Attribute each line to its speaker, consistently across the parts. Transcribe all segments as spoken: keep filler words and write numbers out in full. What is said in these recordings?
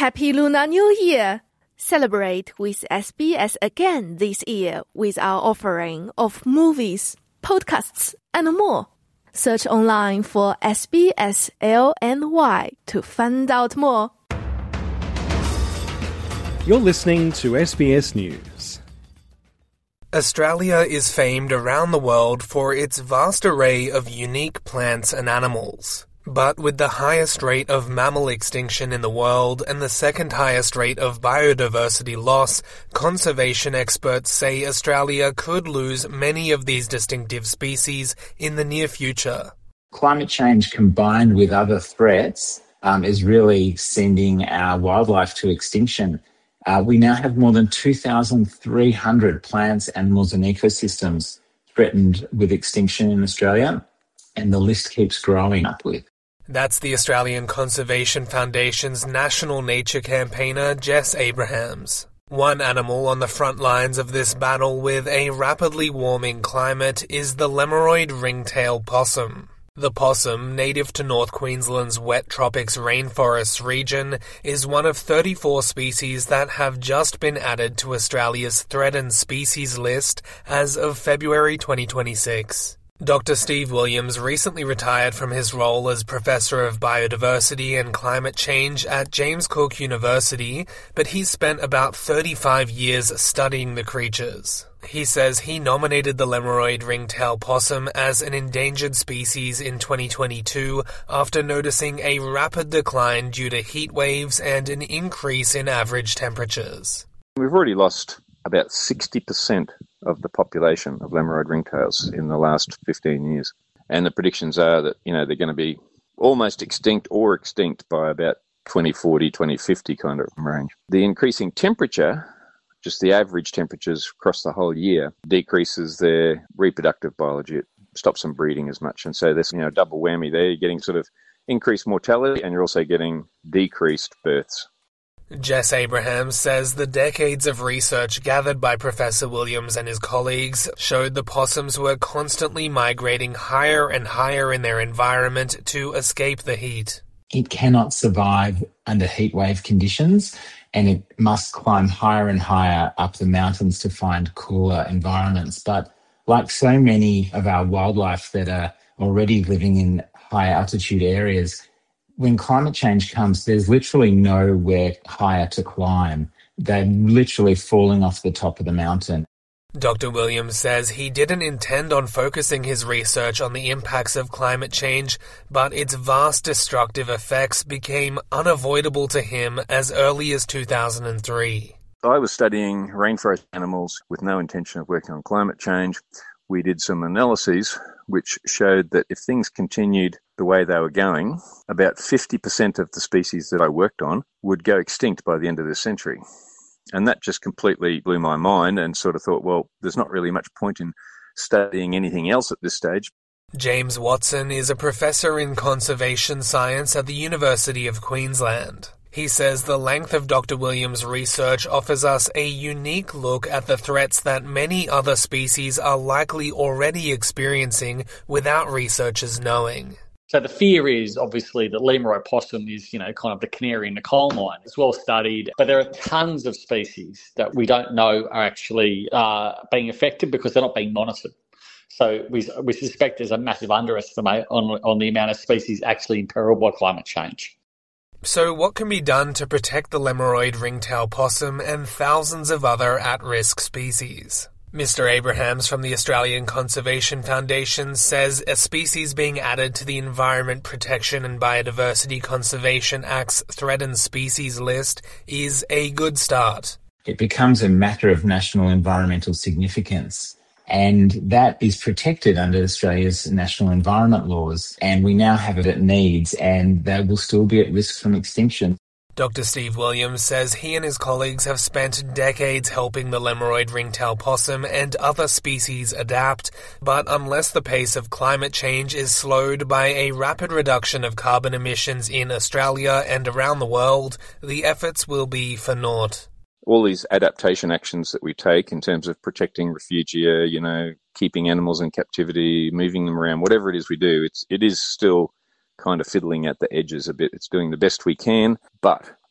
Speaker 1: Happy Lunar New Year! Celebrate with S B S again this year with our offering of movies, podcasts, and more. Search online for S B S L N Y to find out more.
Speaker 2: You're listening to S B S News.
Speaker 3: Australia is famed around the world for its vast array of unique plants and animals. But with the highest rate of mammal extinction in the world and the second highest rate of biodiversity loss, conservation experts say Australia could lose many of these distinctive species in the near future.
Speaker 4: Climate change combined with other threats um, is really sending our wildlife to extinction. Uh, we now have more than two thousand three hundred plants, animals and ecosystems threatened with extinction in Australia, and the list keeps growing upward.
Speaker 3: That's the Australian Conservation Foundation's national nature campaigner, Jess Abrahams. One animal on the front lines of this battle with a rapidly warming climate is the Lemuroid ringtail possum. The possum, native to North Queensland's wet tropics rainforests region, is one of thirty-four species that have just been added to Australia's threatened species list as of February twenty twenty-six. Doctor Steve Williams recently retired from his role as Professor of Biodiversity and Climate Change at James Cook University, but he spent about thirty-five years studying the creatures. He says he nominated the Lemuroid ringtail possum as an endangered species in twenty twenty-two after noticing a rapid decline due to heat waves and an increase in average temperatures.
Speaker 5: We've already lost about sixty percent of the population of Lemuroid ringtails in the last fifteen years. And the predictions are that, you know, they're going to be almost extinct or extinct by about twenty forty, twenty fifty kind of range. The increasing temperature, just the average temperatures across the whole year, decreases their reproductive biology. It stops them breeding as much. And so there's, you know, a double whammy there. You're getting sort of increased mortality and you're also getting decreased births.
Speaker 3: Jess Abrahams says the decades of research gathered by Professor Williams and his colleagues showed the possums were constantly migrating higher and higher in their environment to escape the heat.
Speaker 4: It cannot survive under heatwave conditions, and it must climb higher and higher up the mountains to find cooler environments. But like so many of our wildlife that are already living in high altitude areas, when climate change comes, there's literally nowhere higher to climb. They're literally falling off the top of the mountain.
Speaker 3: Doctor Williams says he didn't intend on focusing his research on the impacts of climate change, but its vast destructive effects became unavoidable to him as early as two thousand three.
Speaker 5: I was studying rainforest animals with no intention of working on climate change. We did some analyses which showed that if things continued the way they were going, about fifty percent of the species that I worked on would go extinct by the end of this century. And that just completely blew my mind and sort of thought, well, there's not really much point in studying anything else at this stage.
Speaker 3: James Watson is a professor in conservation science at the University of Queensland. He says the length of Doctor Williams' research offers us a unique look at the threats that many other species are likely already experiencing without researchers knowing.
Speaker 6: So the fear is obviously that Lemuroid possum is, you know, kind of the canary in the coal mine. It's well studied, but there are tons of species that we don't know are actually uh, being affected because they're not being monitored. So we we suspect there's a massive underestimate on on the amount of species actually imperiled by climate change.
Speaker 3: So what can be done to protect the Lemuroid ringtail possum and thousands of other at-risk species? Mister Abrahams from the Australian Conservation Foundation says a species being added to the Environment Protection and Biodiversity Conservation Act's threatened species list is a good start.
Speaker 4: It becomes a matter of national environmental significance, and that is protected under Australia's national environment laws, and we now have it at needs, and they will still be at risk from extinction.
Speaker 3: Doctor Steve Williams says he and his colleagues have spent decades helping the Lemuroid ringtail possum and other species adapt, but unless the pace of climate change is slowed by a rapid reduction of carbon emissions in Australia and around the world, the efforts will be for naught.
Speaker 5: All these adaptation actions that we take in terms of protecting refugia, you know, keeping animals in captivity, moving them around, whatever it is we do, it's, it is still kind of fiddling at the edges a bit. It's doing the best we can, but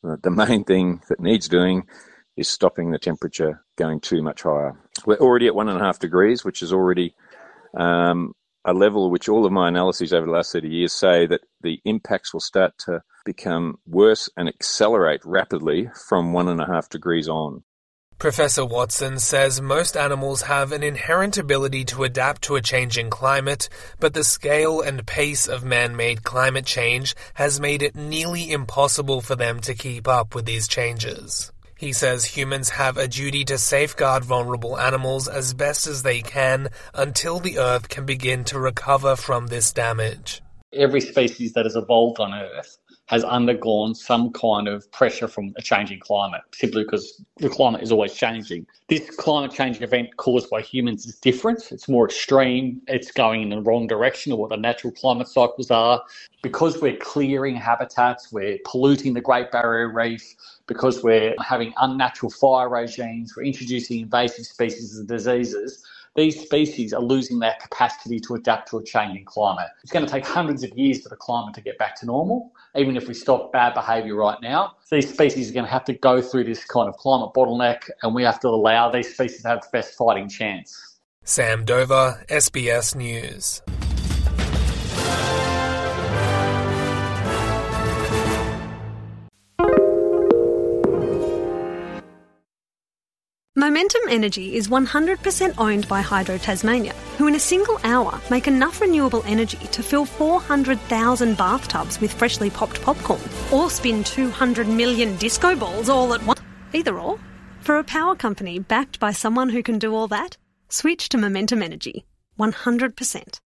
Speaker 5: The main thing that needs doing is stopping the temperature going too much higher. We're already at one and a half degrees, which is already um, a level which all of my analyses over the last thirty years say that the impacts will start to become worse and accelerate rapidly from one and a half degrees on.
Speaker 3: Professor Watson says most animals have an inherent ability to adapt to a changing climate, but the scale and pace of man-made climate change has made it nearly impossible for them to keep up with these changes. He says humans have a duty to safeguard vulnerable animals as best as they can until the Earth can begin to recover from this damage.
Speaker 6: Every species that has evolved on Earth has undergone some kind of pressure from a changing climate, simply because the climate is always changing. This climate change event caused by humans is different. It's more extreme. It's going in the wrong direction of what the natural climate cycles are. Because we're clearing habitats, we're polluting the Great Barrier Reef, because we're having unnatural fire regimes, we're introducing invasive species and diseases, these species are losing their capacity to adapt to a changing climate. It's going to take hundreds of years for the climate to get back to normal, even if we stop bad behaviour right now. These species are going to have to go through this kind of climate bottleneck, and we have to allow these species to have the best fighting chance.
Speaker 3: Sam Dover, S B S News.
Speaker 7: Momentum Energy is one hundred percent owned by Hydro Tasmania, who in a single hour make enough renewable energy to fill four hundred thousand bathtubs with freshly popped popcorn, or spin two hundred million disco balls all at once. Either or. For a power company backed by someone who can do all that, switch to Momentum Energy. one hundred percent.